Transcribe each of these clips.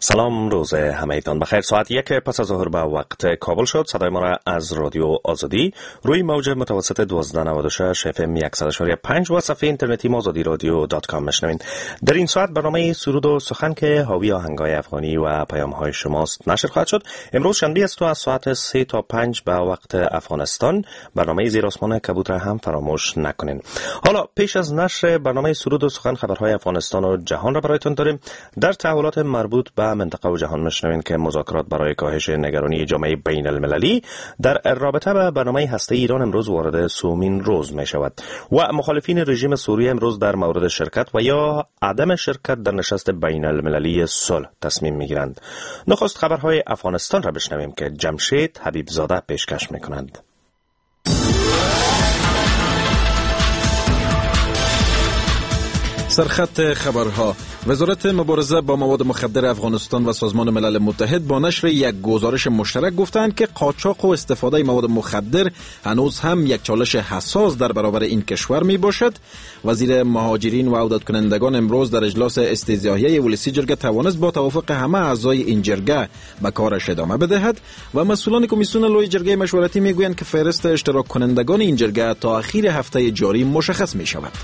سلام، روز همه‌تان بخیر. ساعت 1 پس از ظهر به وقت کابل شد. صدای ما را از رادیو آزادی روی موج متوسط 1296 FM 100.5 و صفحه اینترنتی azadiradyo.com میشنوین. در این ساعت برنامه سرود و سخن که حاوی آهنگای افغانی و پیام‌های شماست نشر خواهد شد. امروز شنبه است و از ساعت 3 تا 5 به وقت افغانستان برنامه زیر آسمان کبوتر هم فراموش نکنین. حالا پیش از نشر برنامه سرود و سخن خبرهای افغانستان و جهان را برایتان داریم. در تحولات مربوط به منطقه و جهان میشنوین که مذاکرات برای کاهش نگرانی جامعه بین المللی در رابطه با برنامه هسته ایران امروز وارد سومین روز می شود و مخالفین رژیم سوریه امروز در مورد شرکت و یا عدم شرکت در نشست بین المللی صلح تصمیم می گیرند. نخست خبرهای افغانستان را بشنویم که جمشید حبیب زاده پیشکش می کنند. سرخط خبرها: وزارت مبارزه با مواد مخدر افغانستان و سازمان ملل متحد با نشر یک گزارش مشترک گفتند که قاچاق و استفاده مواد مخدر هنوز هم یک چالش حساس در برابر این کشور می باشد. وزیر مهاجرین و عودت کنندگان امروز در اجلاس استیضاحیه ولسی جرگه توانست با توافق همه اعضای این جرگه به کارش ادامه بدهد و مسئولان کمیسیون لوی جرگه مشورتی می گویند که فهرست اشتراک کنندگان این جرگه تا اخیر هفته جاری مشخص می شود.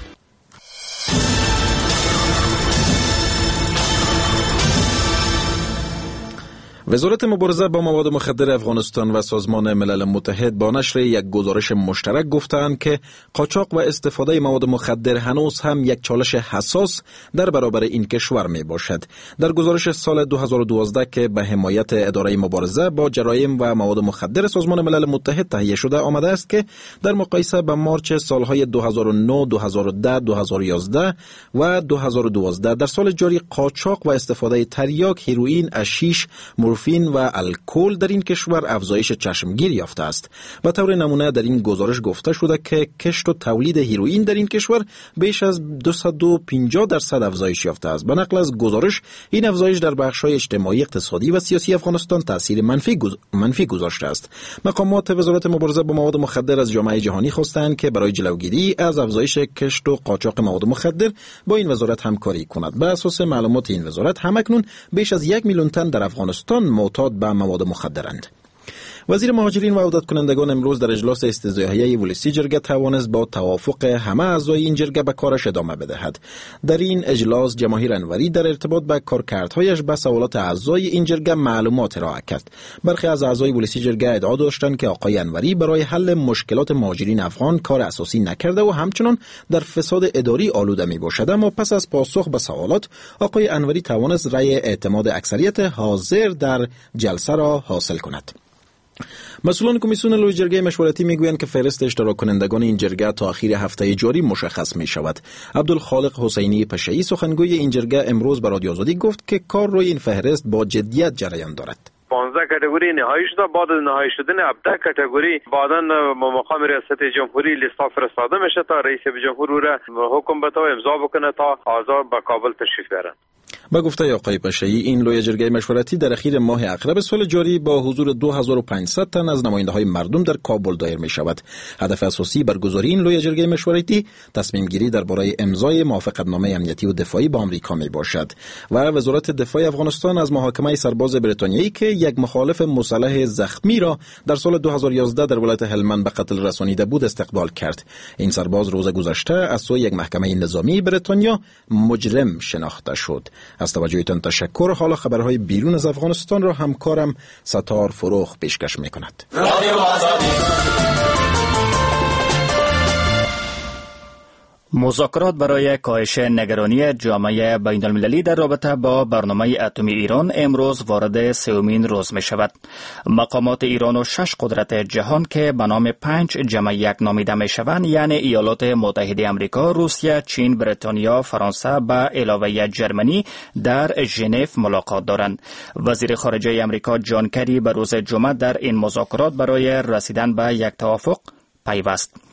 وزارت مبارزه با مواد مخدر افغانستان و سازمان ملل متحد با نشر یک گزارش مشترک گفتند که قاچاق و استفاده مواد مخدر هنوز هم یک چالش حساس در برابر این کشور می باشد. در گزارش سال 2012 که به حمایت اداره مبارزه با جرایم و مواد مخدر سازمان ملل متحد تهیه شده آمده است که در مقایسه با مارچ سالهای 2009، 2010، 2011 و 2012 در سال جاری قاچاق و استفاده تریاک، هیروئین، حشیش، مورفین و الکل در این کشور افزایش چشمگیر یافته است. به طور نمونه در این گزارش گفته شده که کشت و تولید هیروئین در این کشور بیش از 250% افزایش یافته است. به نقل از گزارش این افزایش در بخش‌های اجتماعی، اقتصادی و سیاسی افغانستان تاثیر منفی گذاشته است. مقامات وزارت مبارزه با مواد مخدر از جامعه جهانی خواستند که برای جلوگیری از افزایش کشت و قاچاق مواد مخدر با این وزارت همکاری کند. بر اساس معلومات این وزارت همکنون بیش از 1 میلیون تن در افغانستان معتاد به مواد مخدرند. وزیر مهاجرین و عودت کنندگان امروز در اجلاس استیضاحیه ولسی جرگه توانست با توافق همه اعضای این جرگه به کارش ادامه بدهد. در این اجلاس جماهیر انوری در ارتباط به کارکردهایش به سوالات اعضای این جرگه معلومات ارائه کرد. برخی از اعضای ولسی جرگه ادعا داشتند که آقای انوری برای حل مشکلات مهاجرین افغان کار اساسی نکرده و همچنان در فساد اداری آلوده می باشد. اما پس از پاسخ به سوالات آقای انوری توانست رأی اعتماد اکثریت حاضر در جلسه را حاصل کند. مسئولان کمیسیون لوی جرگه مشورتی میگویند که فهرست اشتراک کنندگان این جرگه تا اخیر هفته جاری مشخص می شود. عبدالخالق حسینی پشه‌ای سخنگوی این جرگه امروز به رادیو آزادی گفت که کار روی این فهرست با جدیت جریان دارد. 15 کاتگوری نهایی شده. بعد از نهایی شدن 17 کاتگوری بعداً مقام ریاست جمهوری لیست فرستاده میشه تا رئیس جمهور را حکم بده و امضا بکنه تا اعضا به کابل تشریف بیارن. با گفته آقای پشه‌ای این لوی جرگه مشورتی در اخیر ماه اقرب سال جاری با حضور 2500 تن از نماینده‌های مردم در کابل دایر می شود. هدف اساسی برگزاری این لوی جرگه مشورتی تصمیم گیری درباره امضای موافقتنامه امنیتی و دفاعی با آمریکا می باشد و وزارت دفاع افغانستان از محاکمه سرباز بریتانیایی که یک مخالف مسلح زخمی را در سال 2011 در ولایت هلمند به قتل رسانیده بود استقبال کرد. این سرباز روز گذشته از سوی یک محکمه نظامی بریتانیا مجرم شناخته شد. از توجهتان تشکر. حالا خبرهای بیرون از افغانستان را همکارم ستار فروخ پیشکش می‌کند. مذاکرات برای کاهش نگرانی جامعه بین المللی در رابطه با برنامه اتمی ایران امروز وارد سومین روز می شود. مقامات ایران و 6 قدرت جهان که به نام 5 جمع یک نامیده می شوند، یعنی ایالات متحده آمریکا، روسیه، چین، بریتانیا، فرانسه به علاوه جرمنی در ژنو ملاقات دارند. وزیر خارجه آمریکا جان کری به روز جمعه در این مذاکرات برای رسیدن به یک توافق پیوست.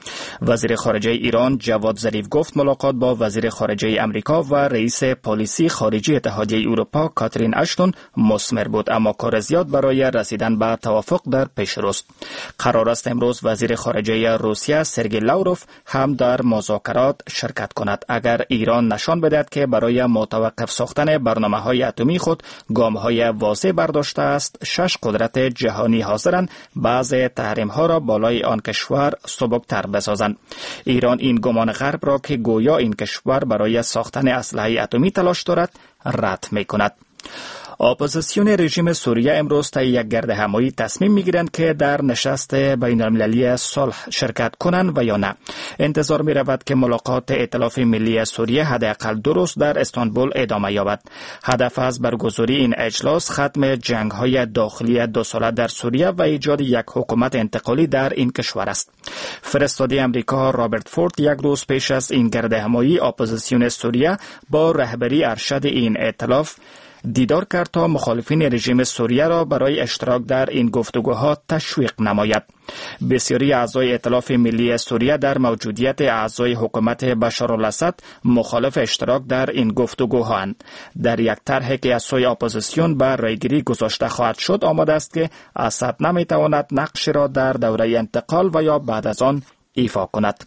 وزیر خارجه ایران جواد ظریف گفت ملاقات با وزیر خارجه امریکا و رئیس پالیسی خارجی اتحادیه اروپا کاترین اشتون مثمر بود، اما کار زیاد برای رسیدن به توافق در پیش روست. قرار است امروز وزیر خارجه روسیه سرگئی لاوروف هم در مذاکرات شرکت کند. اگر ایران نشان بدهد که برای متوقف ساختن برنامه‌های اتمی خود گام‌های واضح برداشته است، 6 قدرت جهانی حاضرند بعضی تحریم‌ها را بالای آن کشور سبکتر بسازند. ایران این گمان غرب را که گویا این کشور برای ساختن اسلحه اتمی تلاش دارد رد می‌کند. اپوزیسیون رژیم سوریه امروز طی یک گردهمایی تصمیم میگیرند که در نشست بین‌المللی صلح شرکت کنند و یا نه. انتظار می رود که ملاقات ائتلاف ملی سوریه حداقل 2 روز در استانبول ادامه یابد. هدف از برگزاری این اجلاس ختم جنگ‌های داخلی 2 ساله در سوریه و ایجاد یک حکومت انتقالی در این کشور است. فرستاده آمریکا رابرت فورد یک روز پیش از این گردهمایی اپوزیسیون سوریه با رهبری ارشد این ائتلاف دیدار کرد تا مخالفین رژیم سوریه را برای اشتراک در این گفتگوها تشویق نماید. بسیاری اعضای ائتلاف ملی سوریه در موجودیت اعضای حکومت بشارالاسد مخالف اشتراک در این گفتگوهاند. در یک طرحی که از سوی اپوزیسیون به رایگیری گذاشته خواهد شد آمده است که اسد نمیتواند نقشی را در دوره انتقال و یا بعد از آن ایفا کند.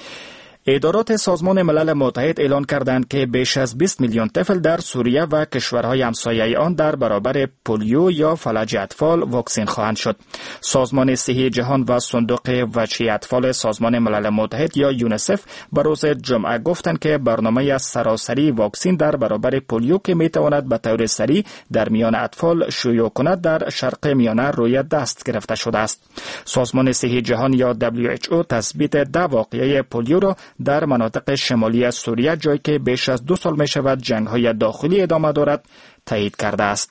ادارات سازمان ملل متحد اعلان کردند که بیش از 20 میلیون طفل در سوریه و کشورهای همسایه آن در برابر پولیو یا فلج اطفال واکسین خواهند شد. سازمان صحی جهان و صندوق وجهی اطفال سازمان ملل متحد یا یونیسف به روز جمعه گفتند که برنامه سراسری واکسین در برابر پولیو که میتواند به طور سریع در میان اطفال شیوع کند در شرق میانه روی دست گرفته شده است. سازمان صحی جهان یا WHO تثبیت 10 واقعه پولیو را در مناطق شمالی سوریه، جایی که بیش از 2 سال می شود جنگ‌های داخلی ادامه دارد، تایید کرده است.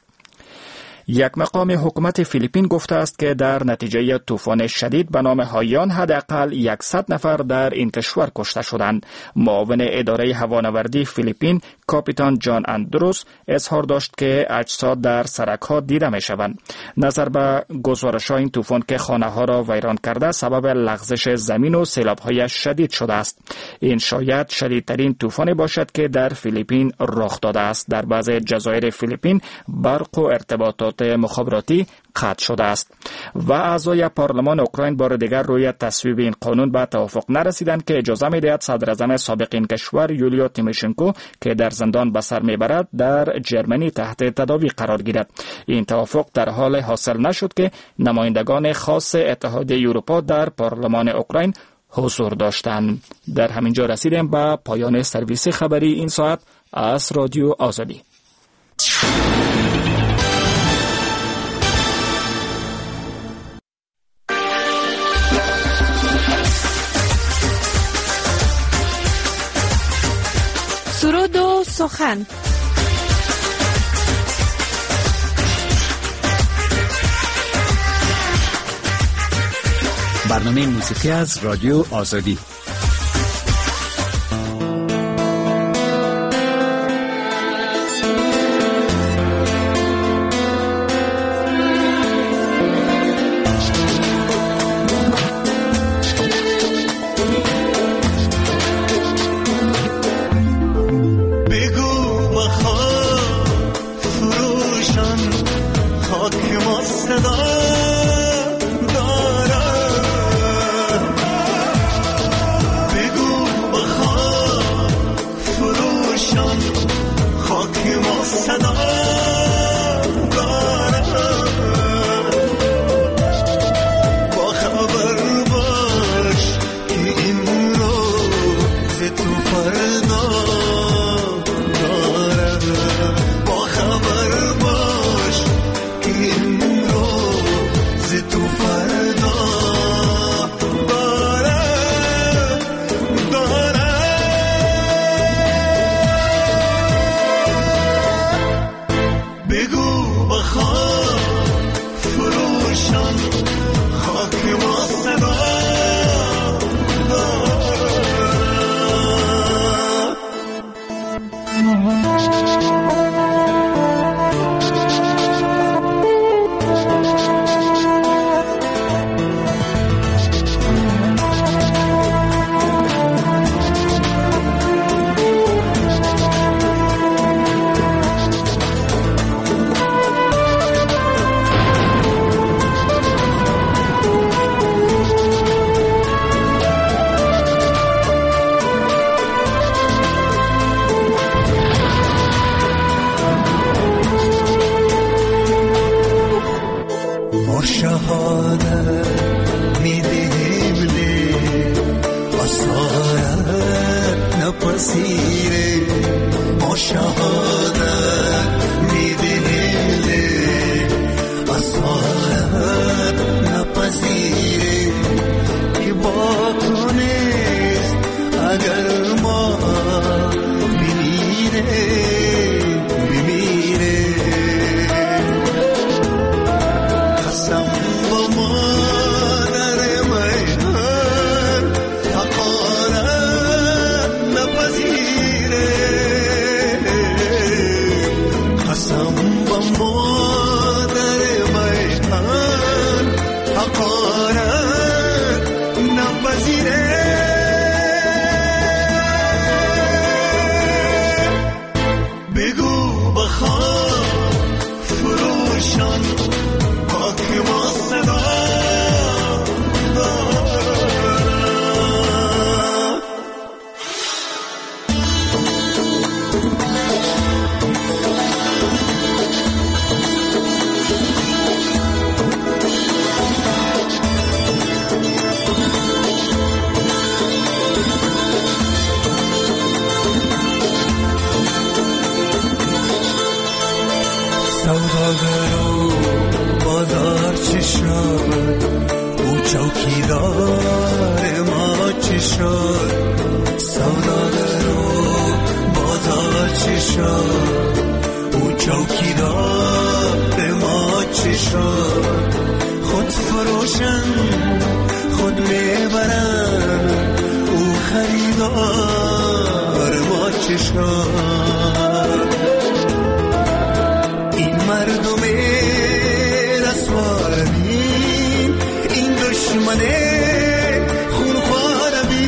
یک مقام حکومت فیلیپین گفته است که در نتیجه طوفان شدید به نام هایان حداقل 100 نفر در این کشور کشته شدند. معاون اداره هوانوردی فیلیپین کاپیتان جان اندروس اظهار داشت که اجساد در سرک‌ها دیده می‌شوند. نظر به گزارش‌ها این طوفان که خانه‌ها را ویران کرده سبب لغزش زمین و سیلاب‌های شدید شده است. این شاید شدیدترین طوفانی باشد که در فیلیپین رخ داده است. در بعضی جزایر فیلیپین برق و ارتباطات مخابراتی قطع شده است و اعضای پارلمان اوکراین بار دیگر روی تصویب این قانون به توافق نرسیدند که اجازه می‌دهد صدر اعظم سابق این کشور یولیا تیموشنکو که در زندان به سر میبرد در جرمنی تحت تداوی قرار گیرد. این توافق در حال حاصل نشد که نمایندگان خاص اتحادیه اروپا در پارلمان اوکراین حضور داشتند. در همینجا رسیدیم به پایان سرویس خبری این ساعت از رادیو آزادی. سرود و سخن. برنامه موسیقی از رادیو آزادی. شهادت میدیم لی اسارت نپذیره ما شهادت میدیم لی اسارت نپذیره که با تو نیست اگر ما بمیره سوداگرو بازار چی شد او چوکیدار ما چی شد سوداگرو بازار چی شد او چوکیدار ما چی شد خود فروشن خود میبرن او خریدار ما چی شد مردم رسوار بین این دشمن خونخوار بین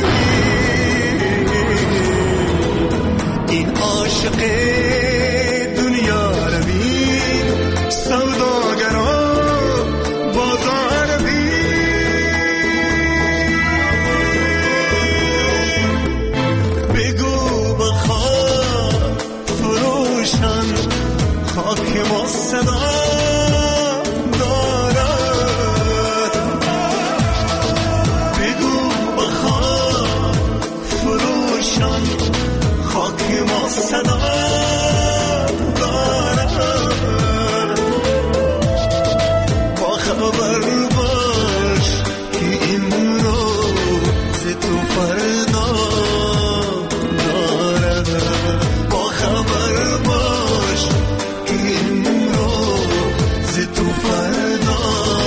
این عاشق دنیا رو بین سوداگران بازار بین بگو بخواه فروشن خاک ما صدا دارد بگو بخواه فروشان خاک ما صدا دارد با خبر باش که امروز تو فردا دارد با خبر باش تو فردا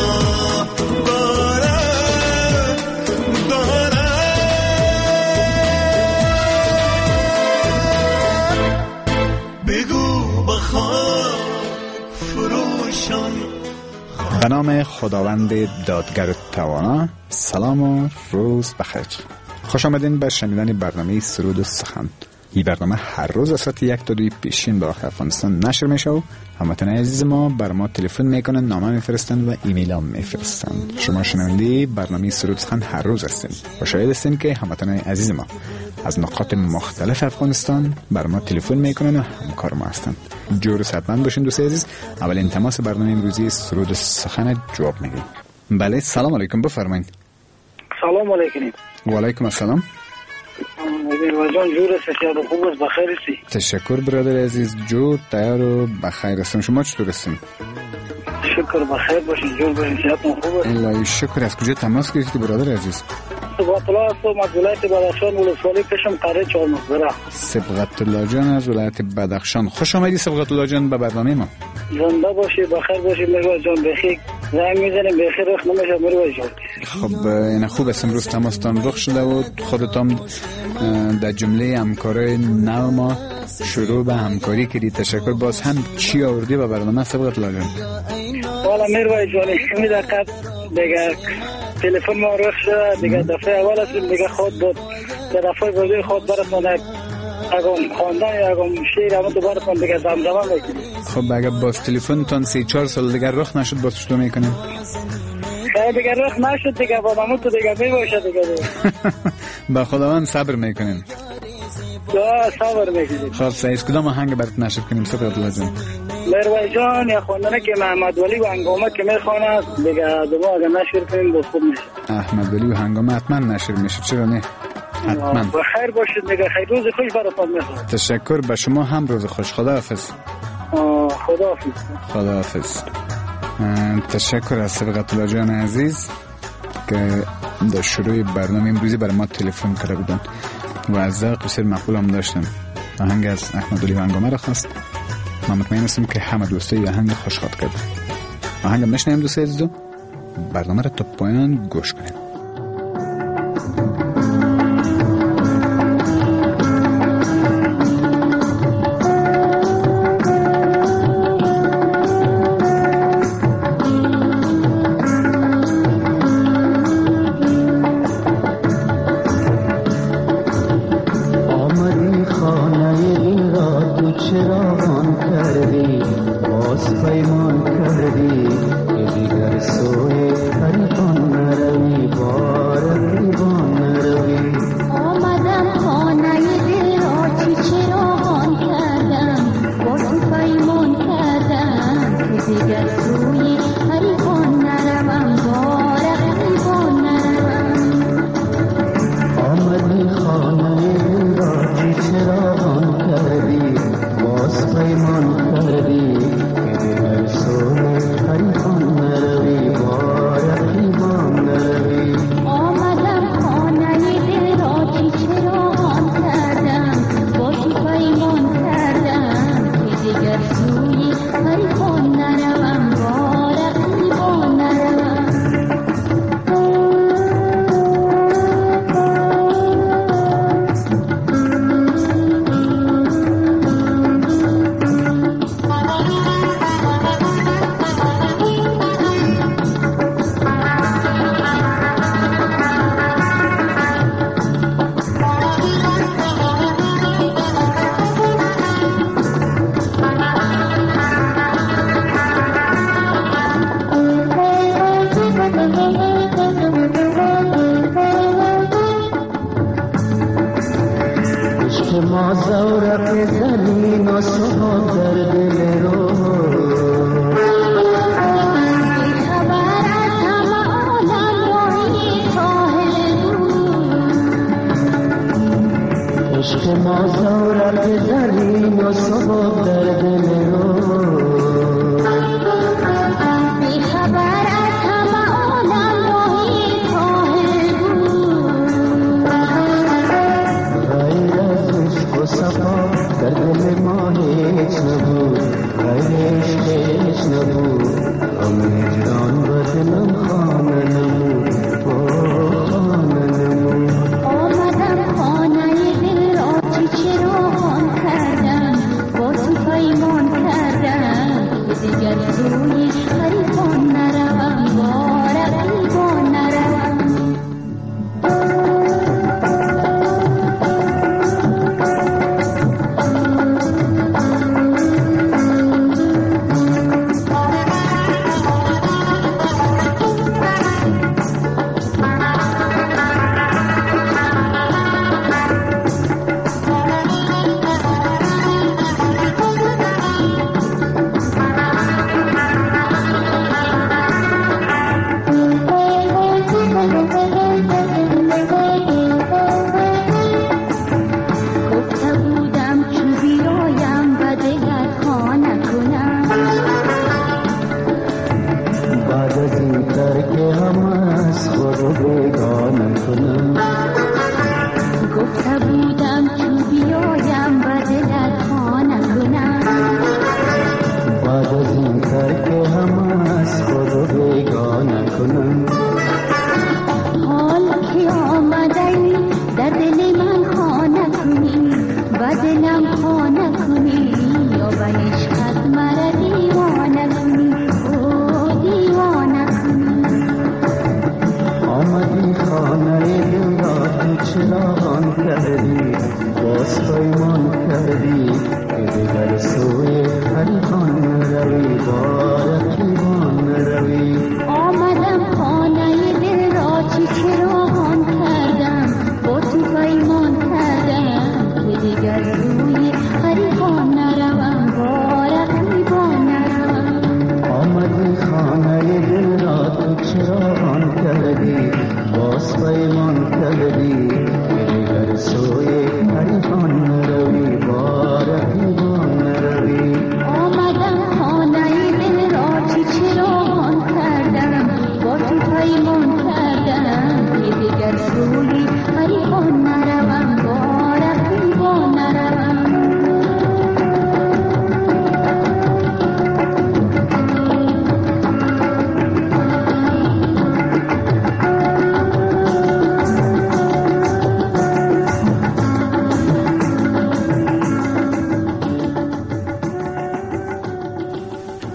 بگو بخواه فروشان. به نام خداوند دادگر توانا. سلام و روز بخیر. خوش آمدین به شنیدن برنامه سرود و سخن. این برنامه هر روز از ساعت 1 تا 2 پیشین به افغانستان نشر میشه و هموطن عزیز ما بر ما تلفن میکنن، نامه میفرستن و ایمیل هم میفرستن. شما شنونده برنامه سرود سخن هر روز هستین و شاید هستین که هموطن عزیز ما از نقاط مختلف افغانستان بر ما تلفن میکنن و همکار ما هستن. جور صحتمند باشین دوست عزیز. اولین تماس برنامه امروزی سرود سخن جواب میگیم. بله، سلام علیکم، بفرمایید. سلام علیکم. و علیکم السلام. جان جور سیاد خوب است، بخیر هستی؟ تشکر برادر عزیز، جور تیار و بخیر هستم. شما چطور هستین؟ شکر بخیر باشین، جور باشین، صحتتون خوب است؟ الهی شکر. از کجا تماس گرفتی برادر عزیز؟ صبغت الله از ولایت بدخشان، ولسوالی پشم قره چهارمقبره. صبغت الله جان از ولایت بدخشان، خوش آمدی صبغت الله جان به برنامه ما. زنده باشی، بخیر باشی مروز جان. بخیر زنگ میزنیم، بخیر رخ نمیشه مروز جان. خب این خوب است، امروز تماستان رخ شده و خودتان در جمله همکارای نو ما شروع به همکاری کردی. تشکر. باز هم چی آوردی به برنامه صبغت الله جان؟ والا مروز جان این دقیقه دیگه تلفن ما رخ شده دیگه، دفعه اول است دیگه خود بود در دفعه بعدی خود براتون اگم خواندن اگم شعر همه تو براتون دیگه دمدمه میکنیم. خب اگه باز تلفن تان 3-4 سال دیگه رخ نشد باز چطور میکنیم؟ دیگه رخ نشد دیگه با همون تو دیگه میباشه دیگه. با خداوند صبر میکنیم. صبر میکنیم. خب سعیز کدام آهنگ برات نشد کنیم صبغت الله جان؟ میروی جان یا خواندنه که محمد ولی و هنگامه که میخواند دیگه دوباره اگر نشر کنیم باز خوب میشه. احمد ولی و هنگامه حتما نشر میشه، چرا نه؟ حتما. و خیر باشید دیگه، خیر روز خوش براتون میخوام. تشکر، به شما هم روز خوش. خداحافظ. خداحافظ. تشکر از سبقت الله جان عزیز که در شروع برنامه امروزی برای ما تلفن کرده بودن و از ذوق بسیار مقبول هم داشتن. آهنگ از احمد ولی و هنگامه را خواست. من مطمئن هستم که همه دوستای آهنگ خوشخواد کرد. آهنگ میشنویم دوستای عزیز، برنامه را تا پایان گوش کنید.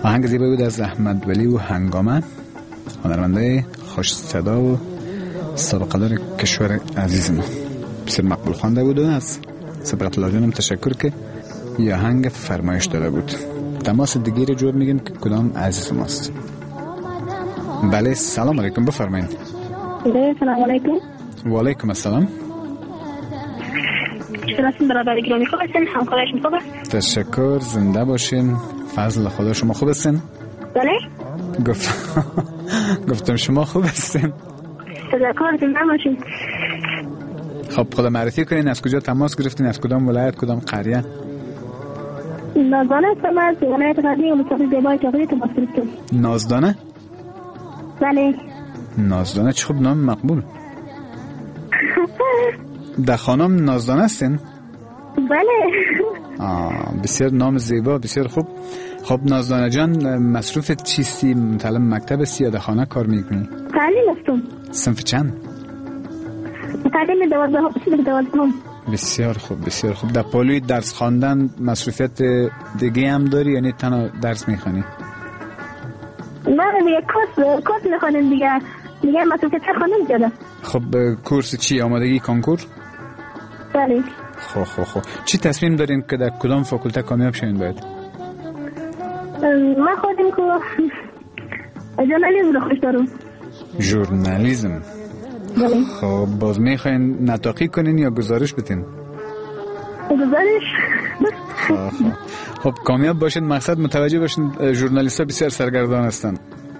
آهنگ زیبایی بود از احمد ولی و هنگامه، هنرمنده خوش صدا و سابقه دار کشور عزیز ما. بسیار مقبول خوانده بود و از سبقت الله جانم تشکر که یه آهنگ فرمایش داده بود. تماس دیگه رو جور میگیم که کدام عزیز ماست. بله سلام علیکم، بفرمایید. سلام علیکم. و علیکم السلام. شناسین برادر گرامی خوب هستین؟ همکارشون خوبه؟ تشکر، زنده باشین. فضل خدا. شما خوب هستین؟ بله. گفتم شما خوب هستین؟ تشکر، زنده باشین. خب خدا معرفی کنین، از کجا تماس گرفتین، از کدام ولایت، کدام قریه؟ نازدانه هستم از ولایت غربی و مصطفی زیبای تاغری تماس گرفتم. نازدانه؟ بله. نازدانه چه خوب، نام مقبول. در خانم نازدانه هستین؟ بله. بسیار نام زیبا، بسیار خوب. خب نازدانه جان، مصروف چیستی؟ متعلم مکتب هستی یا در خانه کار میکنی؟ تعلیم هستم. صنف چند؟ تعلیم 12. بسیار خوب، بسیار خوب. در پالوی درس خواندن مصروفیت دیگه هم داری یعنی تنها درس میخوانی؟ نه دیگه کورس میخوانیم دیگه مصروفیت خواندن زیاده. خب کورس چی؟ آمادگی کنکور؟ بله. خب چی تصمیم دارین که در کدام فاکولته کامیاب شوین باید؟ من خودم که ژورنالیسم رو خوش دارم. ژورنالیسم؟ بله. خب باز میخواین نطاقی کنین یا گزارش بتین؟ گزارش. خب کامیاب باشین، مقصد متوجه باشین ژورنالیست ها بسیار سرگردان هستن.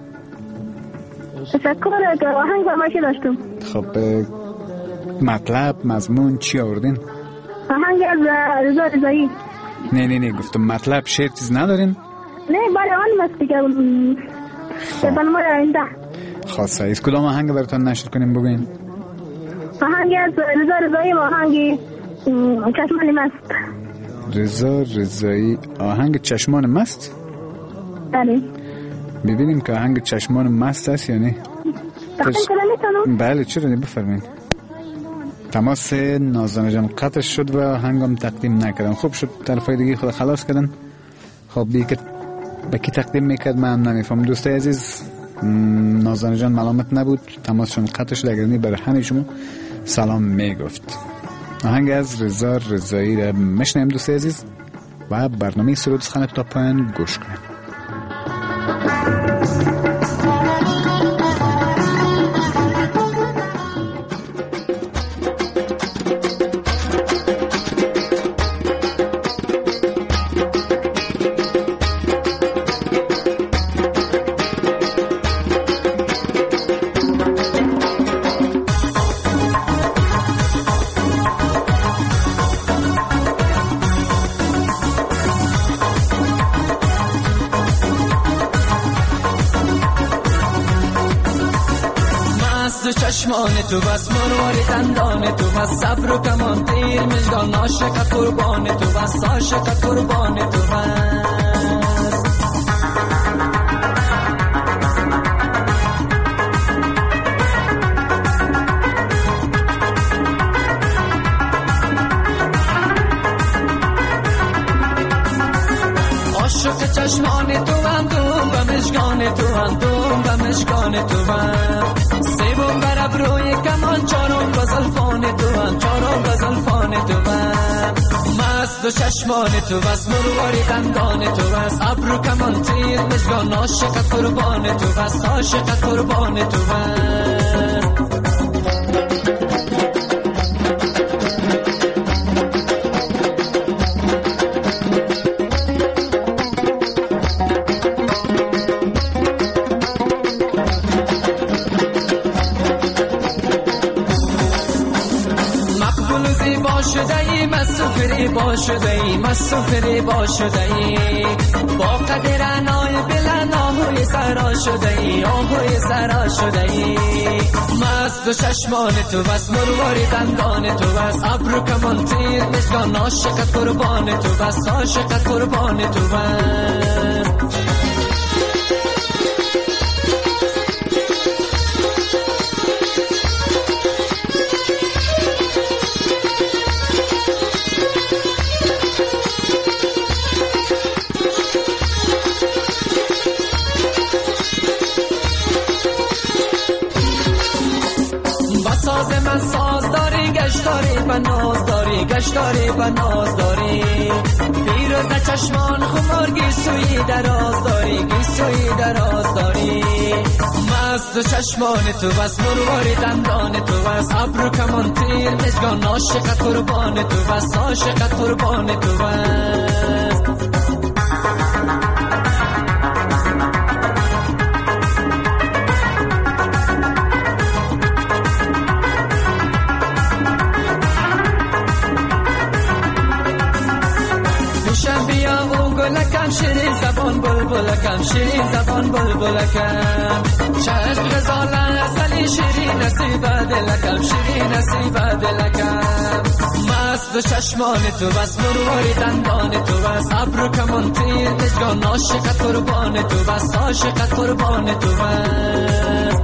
تشکر که آهنگ فرمایشی داشتم. خب مطلب مضمون چی آوردین؟ آهنگ از رضا رضایی. نه گفتم مطلب شعر چیز ندارین؟ نه بله آن مست دیگه برنامه آینده. خاصه ایست کدام آهنگ براتون نشر کنیم بگوین؟ آهنگ از رضا رضایی و آهنگ چشمان مست. رضا رضایی آهنگ چشمان مست؟ بله. ببینیم که آهنگ چشمان مست است یا نه. تقدیم کنم میتونم؟ بله چرا نه، بفرمایید. تماس نازدانه جان قطع شد و آهنگم تقدیم نکردم. خوب شد طرفای دیگه خود خلاص کردن. خب دیگه به کی تقدیم میکرد من نمیفهم. دوستای عزیز نازدانه جان ملامت نبود، تماسشون قطع شد، اگر نه برای همه شما سلام میگفت. آهنگ از رضا رضایی را میشنیم دوستای عزیز و برنامه سرود سخن تا پایان گوش کنیم. چشمان تو بس مرواری دندان تو بس صبر و کمان تیر مژگان عاشق قربان تو بس عاشق قربان تو بس عاشق چشمان تو اندوم و مژگان تو اندوم و مژگان تو بس سیبون بر ابروی کمان چارم بزلفان تو هم چارم بزلفان تو من مست و چشمان تو بس مرواری دندان تو بس ابرو کمان تیر مژگان عاشق قربان تو بس عاشق قربان تو من مسافری با شده ای با قدر انای بلند آهوی سرا شده ای آهوی سرا شده ای مست و چشمان تو بس مرواری دندان تو بس ابرو کمان تیر مژگان عاشق قربان تو بس عاشق قربان تو بس من ساز داری، گشت داری و ناز داری، گشت داری و ناز داری. بیروز چشمان خمار گیسوی دراز داری، گیسوی دراز داری. مست چشمان تو بس، مرواری دندان تو بس، ابرو کمان تیر مژگان، عاشق قربان تو بس، عاشق قربان تو بس. گلکم شیرین زبان بلبلکم، شیرین زبان بلبلکم. چشم غزال اصلی شیرین نصیب دلکم، شیرین نصیب دلکم. مست و چشمان تو بس، مرواری دندان تو بس، ابرو کمان تیر مژگان، عاشق قربان تو بس، عاشق قربان تو بس.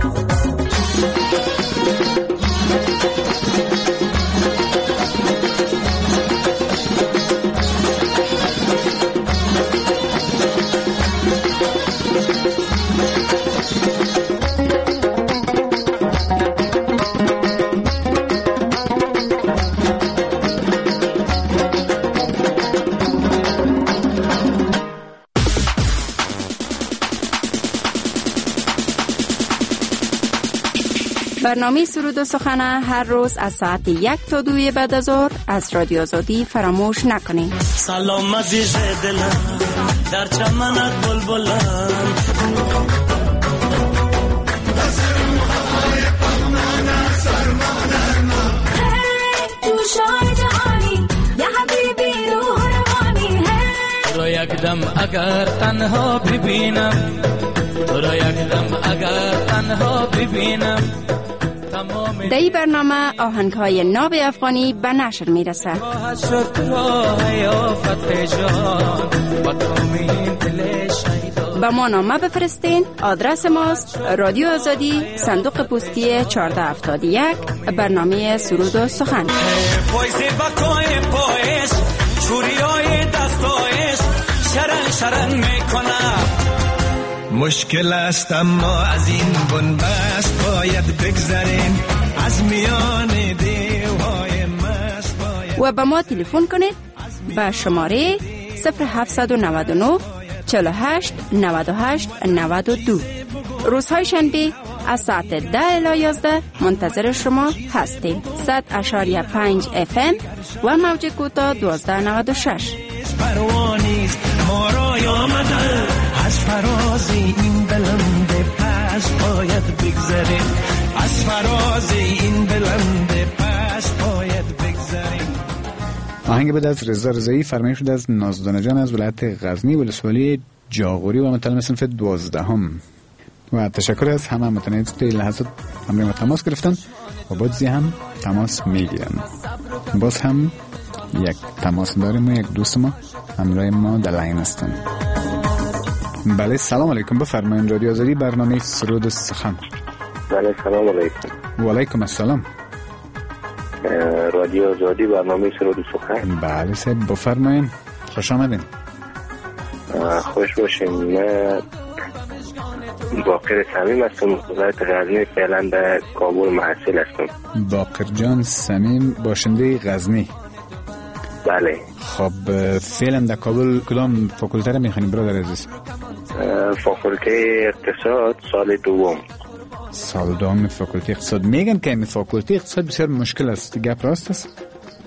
برنامه سرود و سخن هر روز از ساعت 1 تا 2 بعد از ظهر از رادیو آزادی فراموش نکنید. سلام عزیز دلم در چمنت بلبلم، تو را یک دم اگر تنها ببینم، تو را یک دم اگر تنها ببینم. در این برنامه آهنگ‌های ناب افغانی به نشر میرسه. به ما نامه بفرستین. آدرس ماست رادیو آزادی، صندوق پستی 1471، برنامه سرود و سخن. مشکل است اما از این بنبست باید بگذریم، از میان دیوهای مست باید. و به ما تلفن کنید به شماره 0799 48 98 92. روزهای شنبه از ساعت 10 الی 11 منتظر شما هستیم. 100.5 FM و موج کوتاه 1296. پروانیست ما را آمده، از فراز این بلند پست باید بگذریم، از فراز این بلند پست باید بگذریم. آهنگ بعد از رضا رضایی فرمایش شده از نازدانه جان از ولایت غزنی ولسوالی جاغوری و مطلب صنف 12. و تشکر از همه متنید که این لحظات همراه ما تماس گرفتن و بعضی هم تماس میگیرن. باز هم یک تماس داریم و یک دوست ما همراه ما در لاین هستن. بله سلام علیکم، بفرمایید. رادیو آزادی برنامه سرود و سخن. بله سلام علیکم. و علیکم السلام. رادیو آزادی برنامه سرود و سخن. بله صاحب بفرمایید، خوش آمدین. خوش باشین. من باقر صمیم هستم، ولایت غزنی، فعلا در کابل محصل هستم. باقر جان صمیم باشنده غزنی. بله. خب فعلا در کابل کدام فاکولته را میخوانی برادر عزیز؟ فاکولته اقتصاد سال دوم. سال دوم فاکولته اقتصاد. میگن که این فاکولته اقتصاد بسیار مشکل است، گپ راست است؟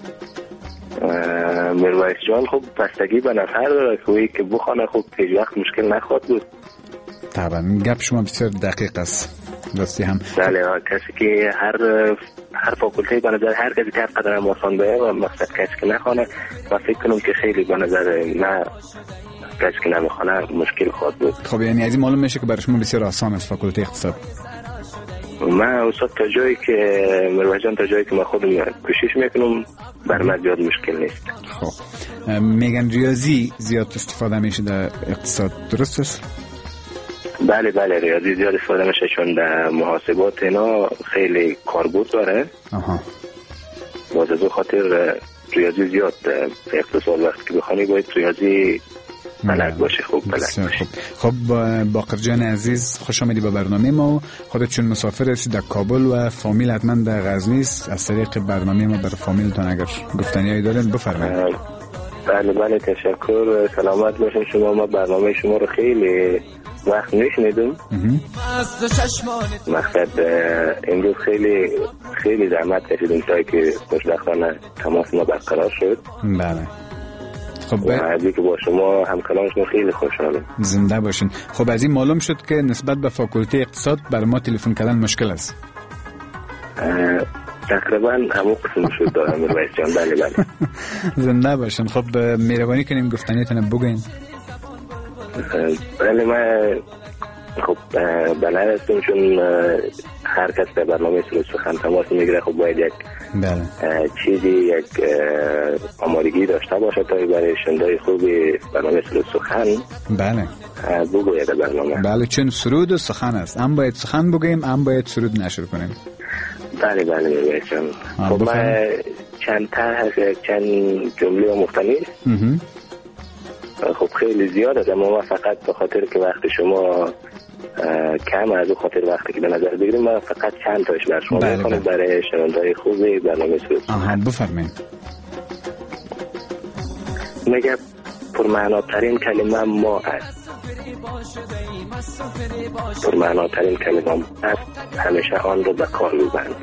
مرویس جان خب بستگی به نفر داره که بخونه خب هیچ وقت مشکل نخواهد بود. طبعا گپ شما بسیار دقیق است. راستی هم بله، کسی که هر فاکولته به نظر هر کسی که هر قدر هم آسان باید و مقصد کسی که نخونه، من فکر کنم که خیلی به نظر نه کسی که نمیخونه مشکل خواهد بود. خب یعنی از این معلوم میشه که برای شما بسیار آسان است فاکولته اقتصاد. من استاد تا جایی که مرویس جان تا جایی که من خودم کوشش میکنم بر من زیاد مشکل نیست. خب میگن ریاضی زیاد استفاده میشه در اقتصاد، درست است؟ بله بله، ریاضی زیاد استفاده میشه چون در محاسبات اینا خیلی کاربرد داره. باز از خاطر ریاضی زیاد اقتصاد وقتی که بخونی باید ریاضی بلد باشی. خوب بلد باشی. خب باقر جان عزیز، خوش آمدی به برنامه ما. خودت چون مسافر هستی در کابل و فامیل حتما در غزنی است، از طریق برنامه ما برای فامیلتون اگر گفتنیایی دارین بفرمایید. بله تشکر. سلامت باشین شما. ما برنامه شما رو خیلی وقت میشنیدم. مقصد امروز خیلی زحمت کشیدیم تا که خوشبختانه تماس ما برقرار شد. بله. خب و از اینکه با شما همکاران شما خیلی خوشحالم. زنده باشین. خب از این معلوم شد که نسبت به فاکولته اقتصاد برای ما تلفن کردن مشکل است. تقریبا همون قسم شد دارم رئیس جان. بله زنده باشین. خب مهربانی کنیم گفتنیتون بگوین. بله من خب بلد هستم چون هر کس به برنامه سخن تماس میگیره خب باید یک چیزی یک آمادگی داشته باشه تا برای شنیدن خوبی برنامه سخن بله بگوید برنامه. بله چون سرود و سخن است، هم باید سخن بگویم هم باید سرود نشر کنیم. بله میگم. خب من چند جمله مختلف خب خیلی زیاد است، اما فقط به خاطر که وقت شما کم از اون خاطر وقتی که به نظر بگیریم ما فقط چند تاش بر شما میکنم برای شنونده‌های خوبی برنامه سخن. بفرمایید. میگه پرمعناترین کلمه ما است. پرمعناترین کلمه ما است، همیشه آن رو به کار میبریم.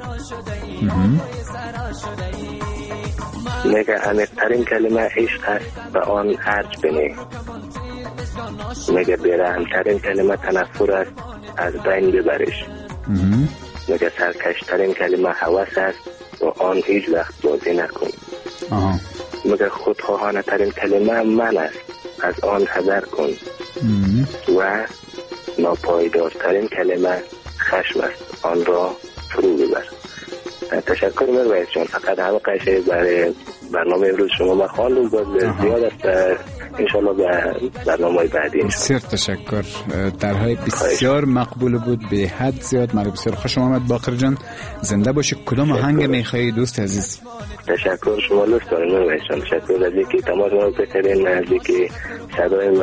میگه عمیق‌ترین کلمه عشق است، به آن ارج بنه. میگه بی‌رحم‌ترین کلمه تنفر است، از بین ببرش. میگه سرکش‌ترین کلمه هوس است، و آن هیچ وقت بازی نکن. میگه خودخواهانه ترین کلمه من است، از آن حذر کن. و ناپایدارترین کلمه خشم است، آن را فرو ببر. تشکر رئیس جان. فقط همه قشه برای برنامه امروز شما ما خواندم، باز زیاد است انشالله به برنامه بعدی. بسیار تشکر. درهای بسیار مقبول بود، به حد زیاد. مرا بسیار خوش آمد باقر جان. زنده باشی. کدام آهنگ میخوایی دوست عزیز؟ تشکر. شما لطف دارین رئیس جان. تشکر از اینکه تماس ما بکردین، از اینکه صدای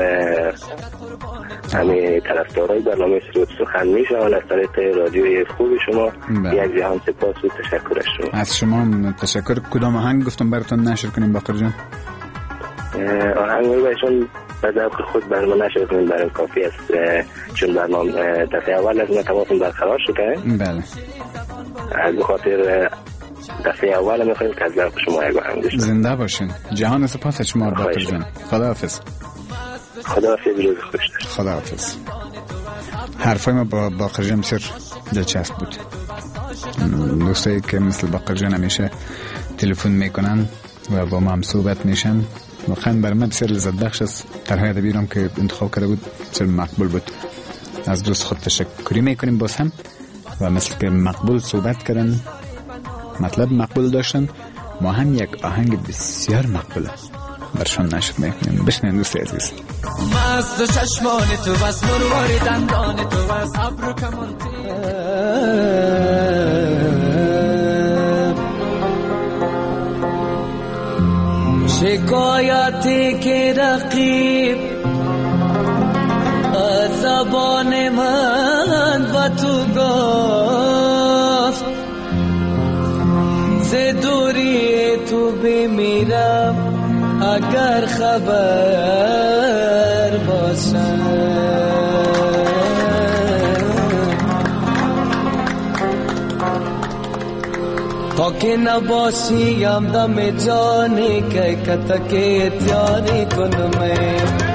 همه طرفدارای برنامه سخن میشون از طریق رادیوی خوب شما. یک جهان سپاس و تشکر از شما. از شما تشکر. کدام آهنگ گفتم براتون نشر کنیم باقر جان؟ آهنگ رو بهشون به ذوق خود برنامه نشر کنیم، برای کافی است چون برنامه دفعه اول از ما تماسون برقرار شده. بله. از بخاطر دفعه اول میخوایم که از ذوق شما یک آهنگ بشه. زنده باشین. جهان سپاس شما باقر جان. خداحافظ. خداحافظ. روز خوش. خداحافظ. حرفای ما با باقر جان بسیار دلچسب بود. دوستایی که مثل باقر جان همیشه تلفن میکنن و با ما هم صحبت میشن، واقعا برای من بسیار لذت بخش است. طرح ادبی رو که انتخاب کرده بود بسیار مقبول بود. از دوست خود تشکری میکنیم باز هم، و مثل که مقبول صحبت کردن، مطلب مقبول داشتن، ما هم یک آهنگ بسیار مقبوله برشان نشد میکنیم. بشنین دوست عزیز. مست چشمان تو بس مرواری دندان تو بس ابرو کمانتی شکایتی که رقیب از زبان من و تو گفت، ز دوری تو بمیرم اگر خبر باشم. تا که نباشیم دم جانی که کتکی تیاری کنم.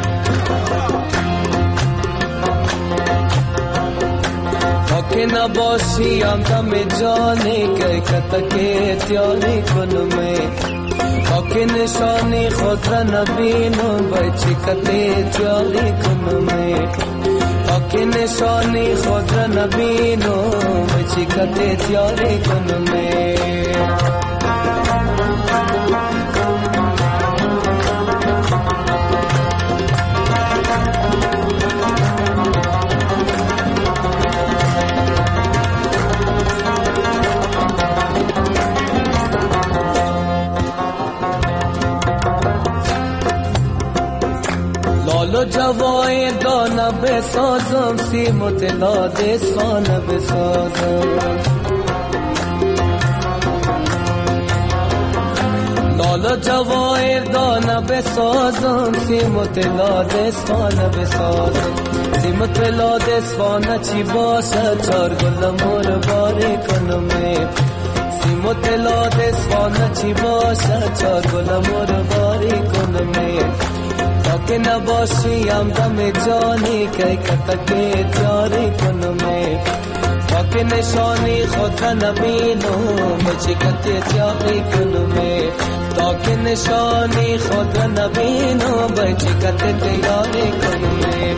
تا که نباشیم دم جانی که کتکی تیاری کنم. تا که نشانی خود را نبینم بچی کتی تیاری کنم. تا که نشانی خود را نبینم بچی کتی تیاری کنم. جوای دانه بسازم سیم و طلا دستانه بسازم لالا جوای دانه بسازم سیم و طلا دستانه بسازم سیم و طلا دستانه چی باشه چار گل مور باری کنم سیم و طلا دستانه چی باشه چار گل مور باری کنم تا که نباشی هم دم جانی که کتک جاری کنم تا که نشانی خود نبینم بچی کتی جاری کنم تا که نشانی خود نبینم بچی کتی جاری کنم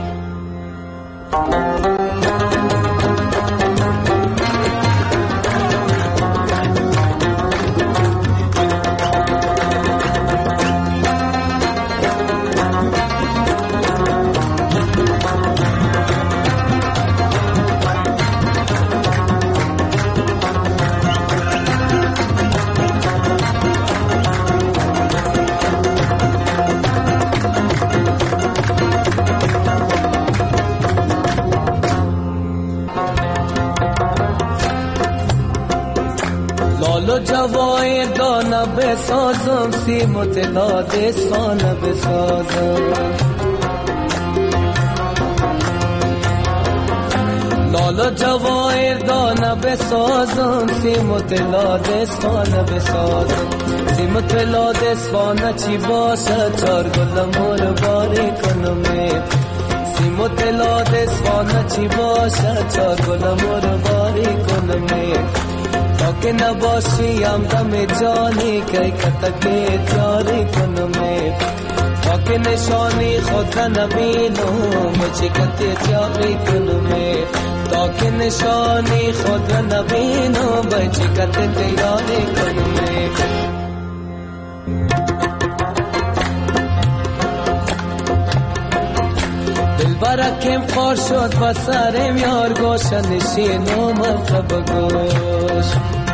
جوای دانه بسازم سیم و طلا دستانه بسازم لالا جوای دانه بسازم سیم و طلا دستانه بسازم سیم و طلا دستانه چی باشه چار گل مور باری کنم سیم و طلا دستانه چی باشه چار گل مور باری کنم تا که نباشی هم دم جانی که کتک جاری کنم تا که نشانی خود نبینم چی کتی جاری کنم تا که نشانی خود نبینم چی کتی جاری کنم دلبرکم خار شد و سرم یار گوش نشینم بگوش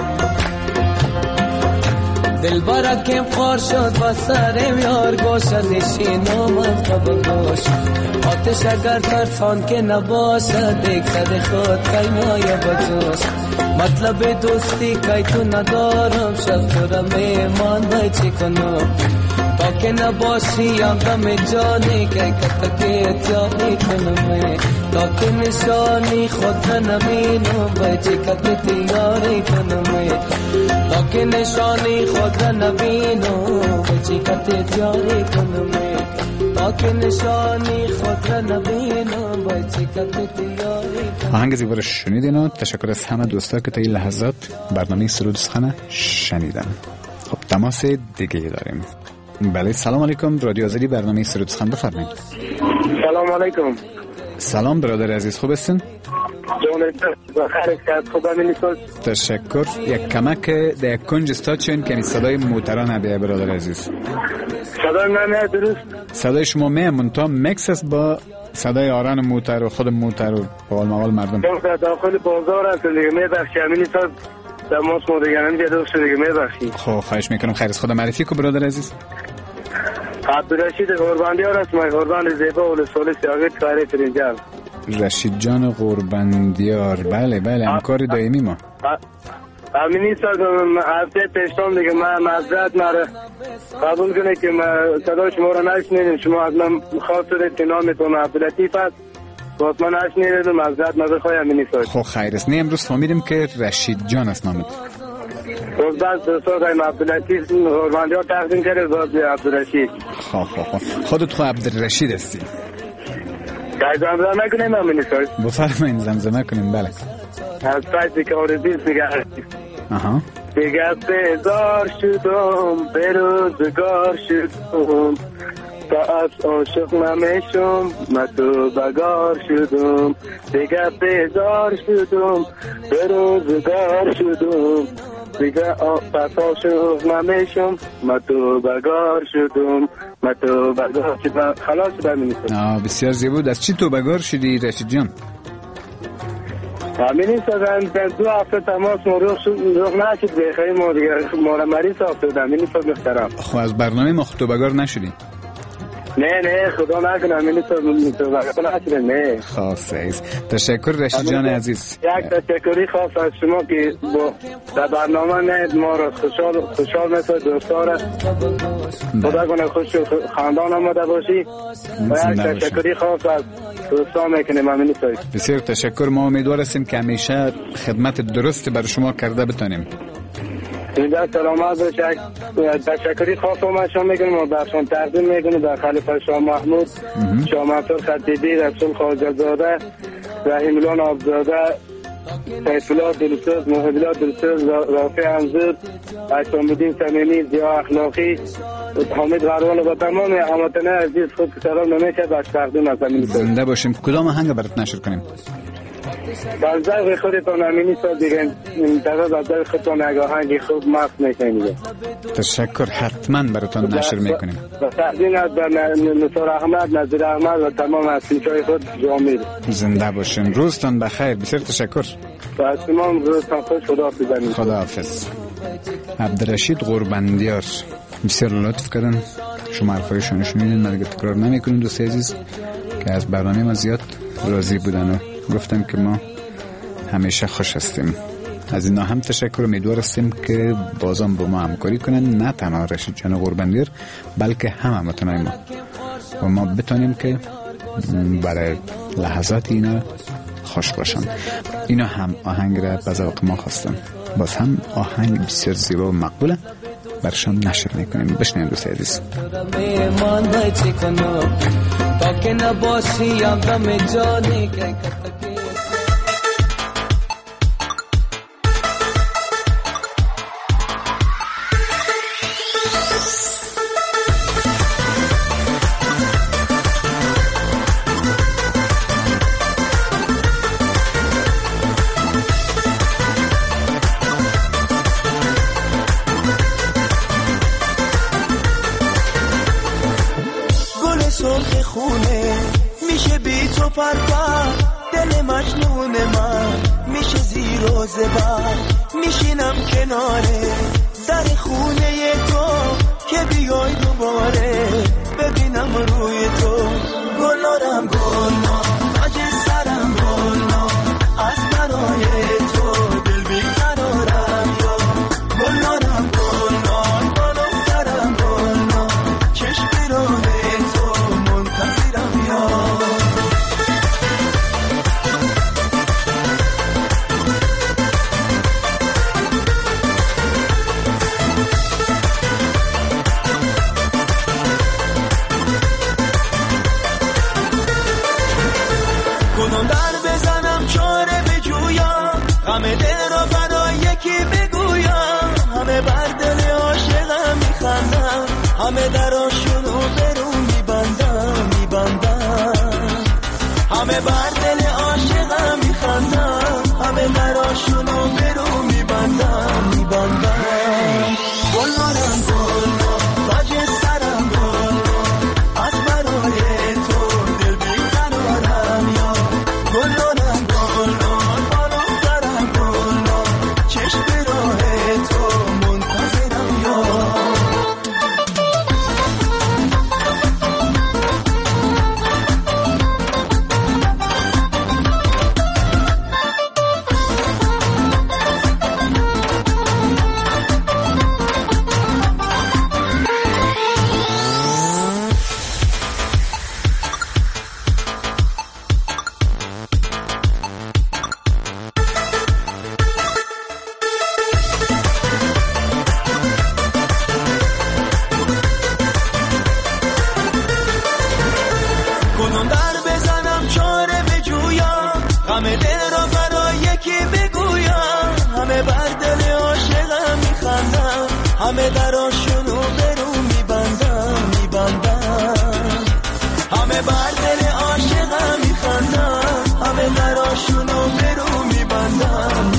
دلبرکم خار شد و سرم یار گوش نشینم بگوش آتش اگر ترسان که نباشه دیگ زد خود کیمای بجوش مطلب دوستی که تو ندارم شب تو میمان بای چی کنم تا که نباشی هم دم جانی که کتک جانی کنم تا که نشانی خود نبینم بچه کت تیاری کنم تا که نشانی خود نبینم بچه کت جاری کنم تا که نشانی خود نبینم بچه کت تیاری کنم. آهنگ زیبا شنیدین و تشکر از همه دوستا که تا این لحظات برنامه سرود سخن شنیدن. خب تماس دیگه داریم. بله سلام علیکم رادیو آزادی برنامه سرود سخن بفرمایید. سلام علیکم. سلام برادر عزیز خوب هستین؟ جون بخیر است خوب هستین؟ تشکر. یک کمک در کنج استاشن که صدای موتران نبیه برادر عزیز. صدای من میاد درست؟ صدای شما میاد تا مکس است با صدای آران موتر و خود موتر و بقول موال مردم. در داخل بازار است دیگه میبخشی همین صد تماس ما دیگه هم دیگه دوست دیگه میبخشی. خب خواهش میکنم خیر از خدا معرفی کو برادر عزیز. عبدالرشید قرباندیار است ما قربان زیبا و سولس یاگت کاری ترینجا. رشید جان قرباندیار بله بله همکار دائمی ما. همین صد هفته پیشتم دیگه من معذرت مره قبول کنه که صدای شما رو نشنیدم شما از من خاطر نامتون عبداللطیف است باز من نشنیدم معذرت مره خواهی همین صد. خب خیر است نه امروز فهمیدم که رشید جان است نامت. روز بعد دوستان عبداللطیف قرباندیار تقدیم کرده باز عبدالرشید. خب خودت خود عبدالرشید هستی. زمزمه کنیم همین صد. بفرمایید زمزمه کنیم بله. از فیضی که آرزیز دیگه آها دیگه بیزار شدم به روزگار شدم تا از عاشق نمیشم من تو بگار شدم دیگه بیزار شدم به روزگار شدم دیگه پس عاشق نمیشم من تو بگار شدم من تو بگار شدم خلاص شدم. بسیار زیبا. از چی تو بگار شدی رشید جان؟ همین سازن دو هفته تماس روح نشد بخیر ما دیگه ما را مریض افتاد همین ساز محترم. خب از برنامه ما خطوبگار نشدی؟ نه خدا نکنه همینی تو نه. خاص عزیز. تشکر رشید جان عزیز. یک تشکری خاص از شما که در برنامه نه ما را خوشحال مثل دوستا را خدا کنه خوش خاندان آمده باشی و یک تشکری خاص از دوستا میکنیم همینی تو. بسیار تشکر. ما امیدوار هستیم که همیشه خدمت درست بر شما کرده بتانیم. در سلامت باشید. تشکری خاص ما شما میکنیم و برشان تقدیم میکنیم در خلیفه شاه محمود، شاه منصور خطیبی، رسول خواجه زاده، رحیم الله آبزاده، سیف الله دلسوز، محب الله دلسوز، رافع انزور، حسام الدین صمیمی، ضیا اخلاقی، حامد غروال و تمام هموطنان عزیز خود سلام نمیشه بر تقدیم از همین. زنده باشیم. کدام آهنگ برات نشر کنیم؟ در ذوق خودتان همینی سال دیگه در ذوق خودتان یک آهنگی خوب مست میکنید. تشکر. حتما براتان نشر میکنیم. تقدیم از نصار احمد، نظیر احمد و تمام اسیرهای خود جامعه. زنده باشین. روزتان بخیر. بسیار تشکر. و تمام روزتان خوش. خداحافظ. خداحافظ. عبدالرشید قربندیار بسیار لطف کردن. شما حرفایشون شنیدین. من دیگه تکرار نمیکنم دوست عزیز که از برنامه ما زیاد راضی بودن و گفتم که ما همیشه خوش هستیم. از اینا هم تشکر. امیدوار هستیم که بازم با ما همکاری کنن، نه تنها رشید جان قربندیر بلکه هموطنای ما و ما بتونیم که برای لحظات اینا خوش باشن. اینا هم آهنگ را به ذوق ما خواستن. باز هم آهنگ بسیار زیبا و مقبوله. برشان نشر میکنیم. بشنیم دوست عزیز. دل مجنون من میشه زیر و زبر، میشینم کناره در خونه تو که بیای دوباره ببینم روی تو. گلارم گلنا تاج سرم گلنا از برای تو دل بیقرارم یا گلارم گلنا بالم سرم گلنا چشم راه تو منتظرم یا همه دل را برای یکی بگویم، همه بر دل عاشقم میخندم، همه دراشونو برو میبندم، همه بر دل عاشقم میخندم، همه دراشونو برو میبندم. گلارم گلنا تاج سرم گلنا از برای تو دل بیقرارم یا گلارم گلنا چشم راه تو منتظرم یا همه دل را برای یکی بگویم، همه بر دل عاشقم میخندم، همه دراشونو برو میبندم، همه بر دل عاشقم میخندم، همه دراشونو برو میبندم.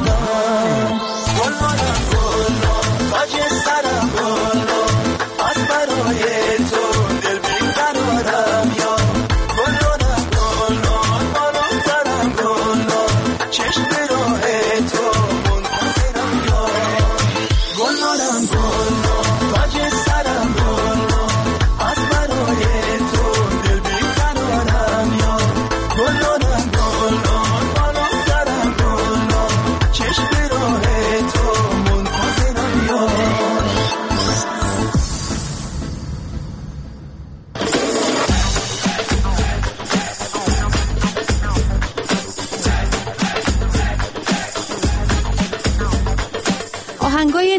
گلارم گلنا تاج سرم گلنا از برای تو دل بیقرارم یا گلارم گلنا چشم راه تو منتظرم یا گلارم گلنا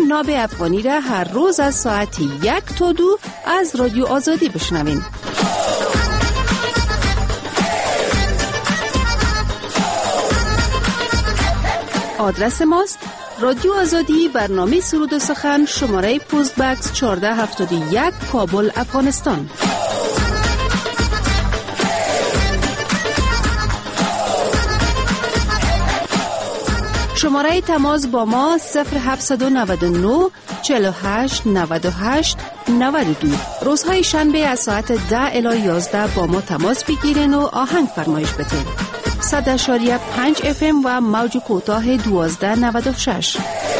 ناب افغانی را هر روز از ساعت 1 تا 2 از رادیو آزادی بشنوین. آدرس ماست رادیو آزادی، برنامه سرود و سخن، شماره پست بکس 1471 کابل، افغانستان. شماره تماس با ما 0799 48 98 92. روزهای شنبه از ساعت 10 الی 11 با ما تماس بگیرین و آهنگ فرمایش بدین. 100.5 FM و موج کوتاه 1296.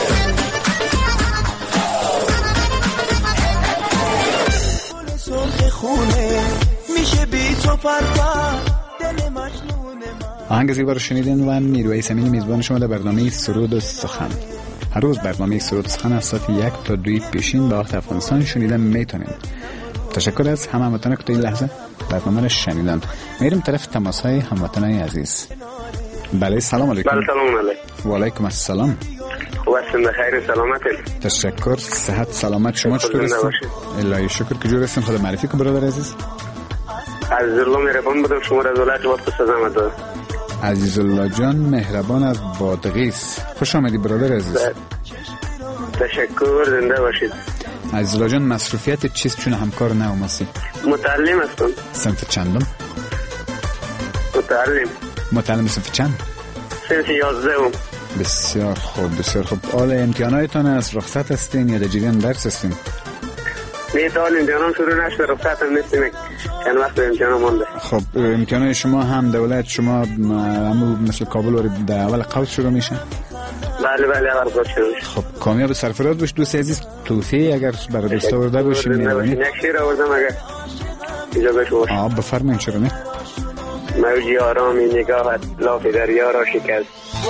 آهنگ زیبا رو شنیدین و میرویس امینی میزبان شما در برنامه سرود و سخن. هر روز برنامه سرود و سخن از ساعت 1 تا 2 پیشین با وقت افغانستان شنیدن میتونین. تشکر از همه هموطنان که تا این لحظه برنامه رو شنیدن. میریم طرف تماس های هموطنان عزیز. بله سلام علیکم. بله سلام علیکم. و علیکم السلام. خوب هستین؟ بخیر سلامتین؟ تشکر. صحت سلامت. شما چطور هستین؟ الهی شکر که جور هستین. خدا معرفی کن برادر عزیز. عزیزالله مهربان بودم، شما را از ولایت بادغیس زحمت داد. عزیزالله جان مهربان از بادغیس، خوش آمدی برادر عزیز. تشکر، زنده باشید. عزیزالله جان مصروفیت چیست چون همکار نوماسی؟ متعلم هستم. صنف چندم؟ متعلم صنف چند؟ صنف 11. بسیار خوب بسیار خوب. حال امتحاناتتان از رخصت هستین یا در جریان درس هستین؟ نه تا امتحانم شروع نشده، رخصت هم نیستیم، چند وقت امتحانم مونده. خب امتحانات شما هم دولت شما همون مثل کابل وارد در اول قوس شروع میشه؟ بله اول قوس شروع میشه. خب کامیاب سرفراز باش دوست عزیز. توفیق اگر برای دوستا ورده باشیم می‌بینید. یک شیر آوردم اگر اجازه باشه. بفرمایید. چرا نه؟ موجی آرامی نگاهت لاف دریا را شکست،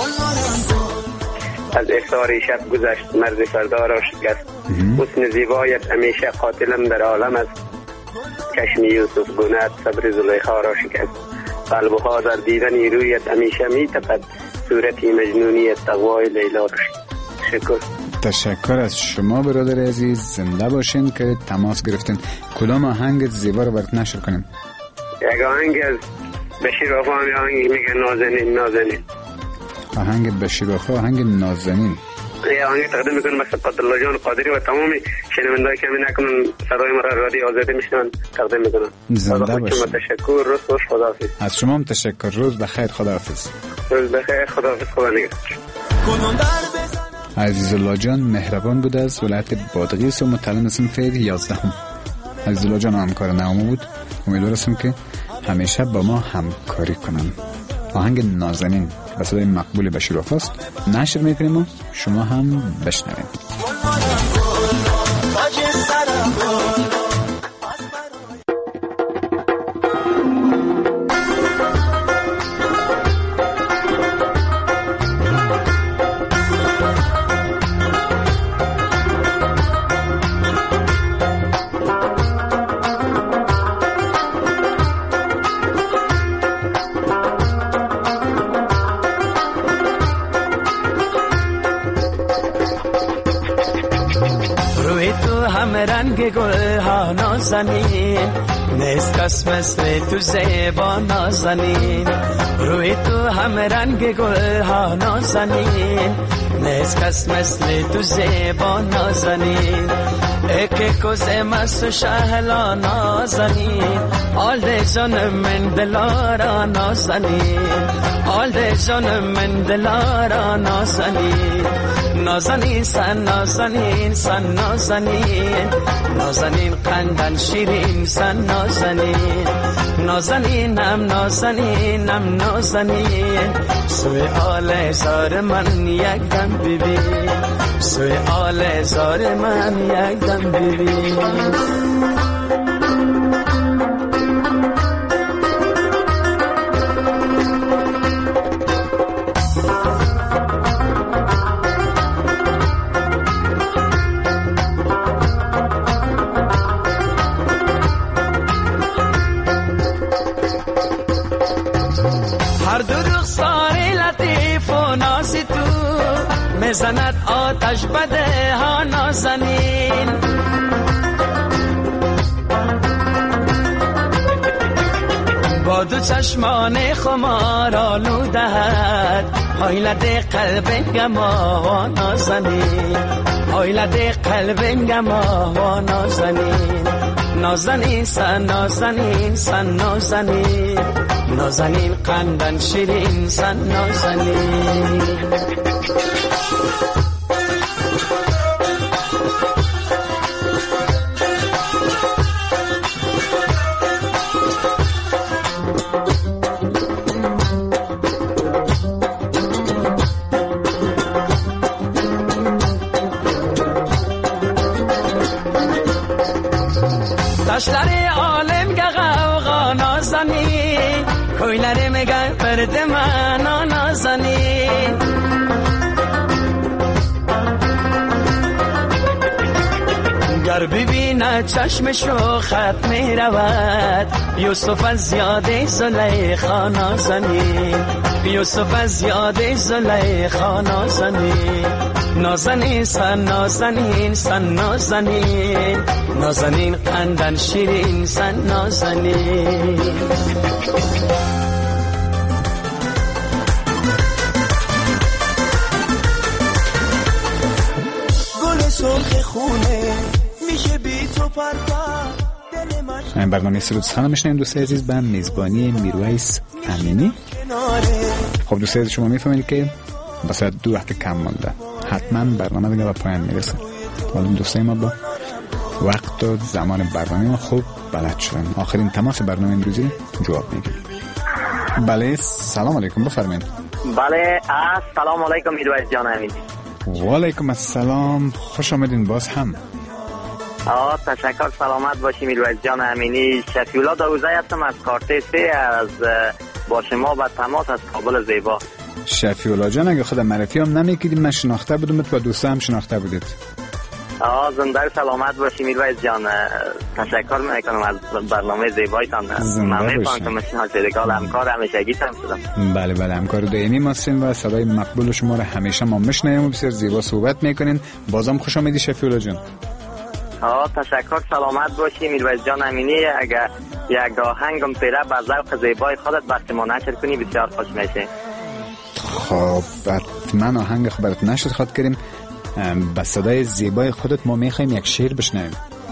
از احسار شب گذشت مرز فردا را شکست. حسن زیبایت همیشه قاتلم در عالم است، چشم یوسف گونه‌ات صبر زلیخا را شکست. قلبها در دیدن رویت همیشه می‌تپد، صورتی مجنونی تقوای لیلا را شکر. تشکر از شما برادر عزیز. زنده باشین که تماس گرفتین. کدام آهنگ زیبا رو برات نشر کنیم؟ یک آهنگ از بشیر وفا، آهنگ میگه نازنین. آهنگ بشیر وفا، آهنگ نازنین. یه آهنگ تقدیم میکنم به قدرالله جان قادری و تمام شنوندهایی که نکنن صدای ما را رادیو آزادی میشنون تقدیم میکنم. زنده باشین. تشکر. روز خوش. خداحافظ. از شما هم تشکر. روز بخیر. خداحافظ. روز بخیر. خداحافظ. خدا نگهدار. عزیزالله جان مهربان بود از ولایت بادغیس و متعلم صنف 11. عزیزالله جان همکار نامو بود. امیدوارم که همیشه با ما همکاری کنن. آهنگ نازنین به صدای مقبول بشیر وفاست نشر میکنیم و شما هم بشنوید. رنگ گل ها نازنین، نیست کس مثل تو زیبا نازنین. روی تو هم رنگ گل ها نازنین، نیست کس مثل تو زیبا نازنین. ایک کوز مست شهلا نازنین، آل ده جان من دلارا نازنین، آل ده جان من دلارا نازنین. نازنین سن نازنین سن نازنین، نازنین قندن شیرین سن نازنین. نازنینم نازنینم نازنین، سوی آل زار من یک دم ببین، سوی آل زار من یک دم ببین. میزند آتش بده ها نازنین. با دو چشمان خمار آلودهد حیلت قلب گما نازنین. حیلت قلب گما نازنین. نازنین سن نازنین سن نازنین. نازنین قندن شیرین سن نازنین. تشلری عالم گغوغا نازنین. کویلری میگن برد من نازنین. گر ببینه چشمشو خط می رود یوسف از یاد زلیخا نازنین. یوسف از یاد زلیخا نازنین. نازنین سن نازنین سن نازنین. نازنین قندن شیرین سن نازنین. گل سرخ خونه میشه بی تو پرپر. این برنامه سرود سخن میشنیم دوست عزیز به میزبانی میرویس امینی. خب دوست عزیز شما میفهمید که بسید 2 وقت کم مونده حتما برنامه دیگه به پایان میرسه. حالا دوستای ما با وقت و زمان برنامه ما خوب بلد شدن. آخرین تماس برنامه امروزی جواب میگیم. بله سلام علیکم بفرمایید. بله سلام علیکم میرویس جان امینی. و علیکم السلام خوش آمدین باز هم. تشکر سلامت باشی میرویس جان امینی. شفیولا داوزی هستم از کارته 3 از با شما به تماس از کابل زیبا. شفیولا جان اگه خود معرفی هم نمیکردیم من شناخته بودم و دوستا هم شناخته بودید. زنده سلامت باشی میرویس جان. تشکر میکنم از برنامه زیبایتان. من میفهم که مثل شدگال همکار همیشگیتم شدم. بله بله همکار دائمی ماستین و صدای مقبول شما را همیشه ما میشنویم و بسیار زیبا صحبت میکنین. بازم خوش آمدی شفیولا جان. تشکر سلامت باشی میرویس جان امینی. اگر یک آهنگم پیره به ذوق زیبای خودت وقتی ما نشر کنی بسیار خوش میشه. خب حتما آهنگ خبرت نشد خواد کریم. با صدای زیبای خودت ما میخوایم یک شعر بشنویم.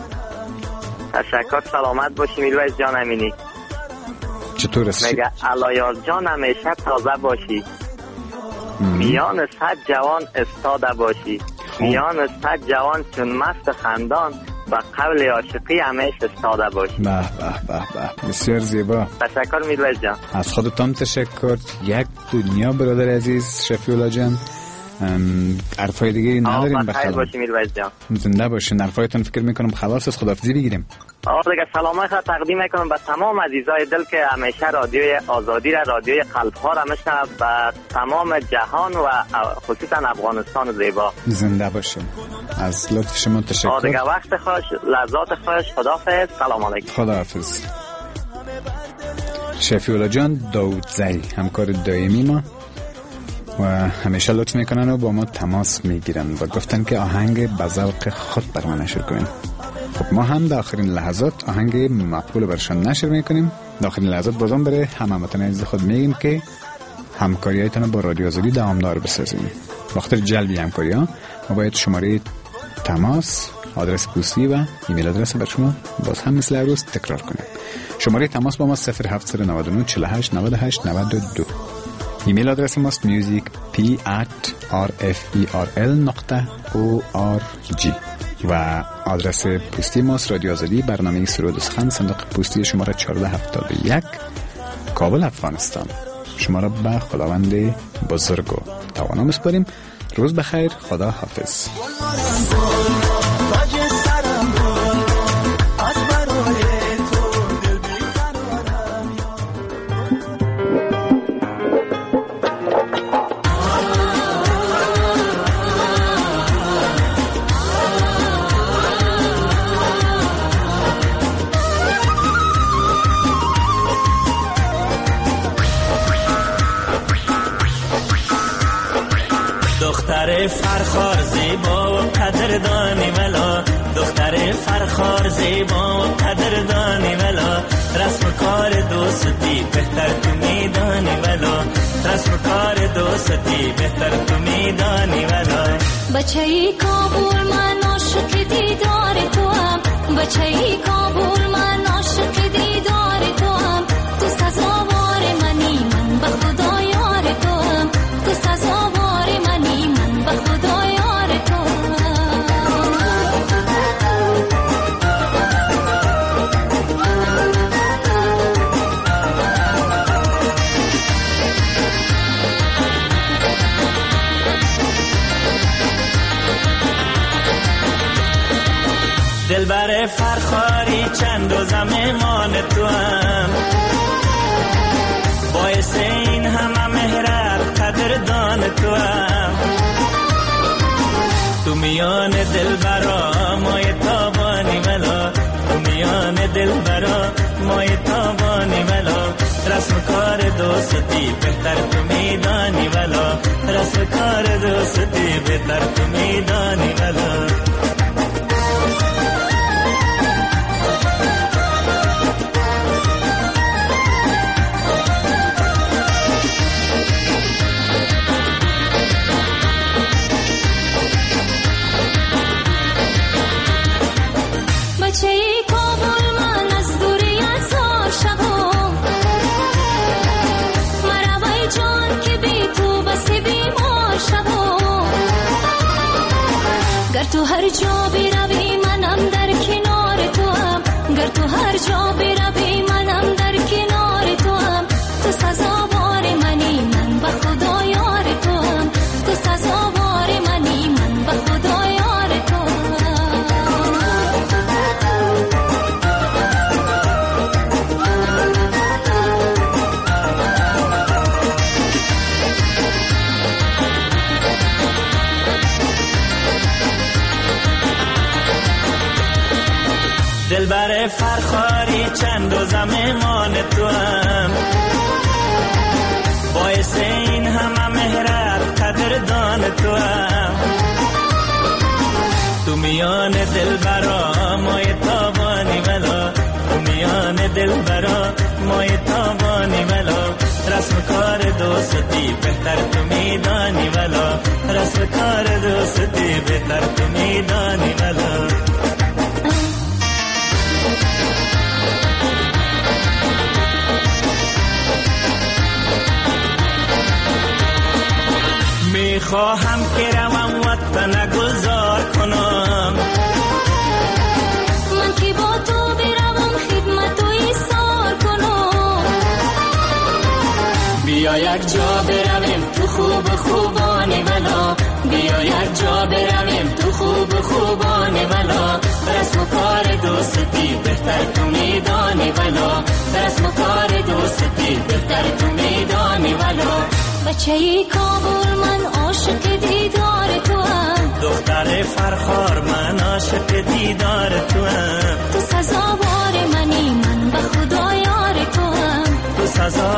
تشکر سلامت باشی میرویس جان امینی. چطور است؟ میگه علایار جان همیشه تازه باشی. میان 100 جوان استاده باشی. میان 100 جوان چون مست خندان با قول عاشقی همیشه استاده باشی. به به به به بسیار زیبا. تشکر میرویس جان. از خودتان تشکر. یک دنیا برادر عزیز شفیولا جان. حرفای دیگه نداریم بخیر باشی میرویس جان. زنده باشین. حرفایتون فکر میکنم خلاص از خداحافظی بگیریم. دیگه سلامای خود تقدیم میکنم به تمام عزیزای دل که همیشه رادیوی آزادی را رادیوی قلب ها را میشنوند به تمام جهان و خصوصا افغانستان زیبا. زنده باشین. از لطف شما تشکر. دیگه وقت خوش لحظات خوش. خداحافظ. سلام علیکم. خداحافظ. شفیولا جان داوودزی همکار دائمی ما و همیشه لطف میکنن و با ما تماس میگیرن و گفتن که آهنگ به ذوق خود بر ما نشر کنین. خب ما هم در آخرین لحظات آهنگ مقبول برشان نشر میکنیم. در آخرین لحظات بازم برای هموطنان عزیز خود میگیم که همکاریایتان با رادیو آزادی دوامدار بسازیم. وقت جلبی همکاری ها ما باید شماره تماس، آدرس پستی و ایمیل آدرس بر شما باز هم مثل روز تکرار کنیم. شماره تماس با ما 0799 48 98 92. ایمیل آدرس ماست musicp@rferl.org و آدرس پستی ماست رادیو آزادی برنامه سرود سخن صندوق پستی شماره 1471 کابل افغانستان. شما را به خداوند بزرگ و توانا میسپاریم. روز بخیر. خدا حافظ. دلبر فرخار زیبا و قدردانی ولا، دختر فرخار زیبا و قدردانی ولا، رسم کار دوستی بهتر تو میدانی ولا، رسم کار دوستی بهتر تو میدانی ولا. بچه‌ای کابل من عاشق دیدار تو هم، بچه‌ای کابل من عاشق دیدار تو هم، تو سزاوار منی من به خدا یار تو هم، تو سزاوار منی من به خدا یار تو هم. دلبر فرخاری چند روزم مهمان تو هم، باعث این همه مهرت قدردان تو هم، تو میان دلبرا مای تابانی ولا، تو میان دلبرا مای تابانی ولا، رسم کار دوستی بهتر تو میدانی ولا، رسم کار دوستی بهتر تو میدانی ولا. بچه‌ای کابل من از دوری هزار شبم، مرا جان که بی تو بس بیمار شبم، گر تو هر جا بروی منم در کنار تو هم، گر تو هر جا بروی منم در کنار تو هم، تو سزاوار منی من به خدا یار تو هم، تو سزاوار منی من به خدا یار تو هم. دلبر فرخاری چند روزم مهمان تو هم، باعث این همه مهرت قدردان تو هم، تو میان دلبرا مای تابانی ولا، تو میان دلبرا مای تابانی ولا، رسم کار دوستی بهتر تو میدانی ولا، رسم کار دوستی بهتر تو میدانی ولا. میخواهم که روم وطن گلزار کنم، من که با تو بروم خدمت و ایثار کنم، بیا یک جا برویم تو خوب خوبانی ولا، بیا یک جا برویم تو خوب خوبانی ولا، رسم کار دوستی بهتر تو میدانی ولا، رسم کار دوستی بهتر تو میدانی ولا. بچه‌ای کابل من عاشق دیدار تو هم، دختر فرخار من عاشق دیدار تو هم، تو سزاوار منی من به خدا یار تو هم، تو سزا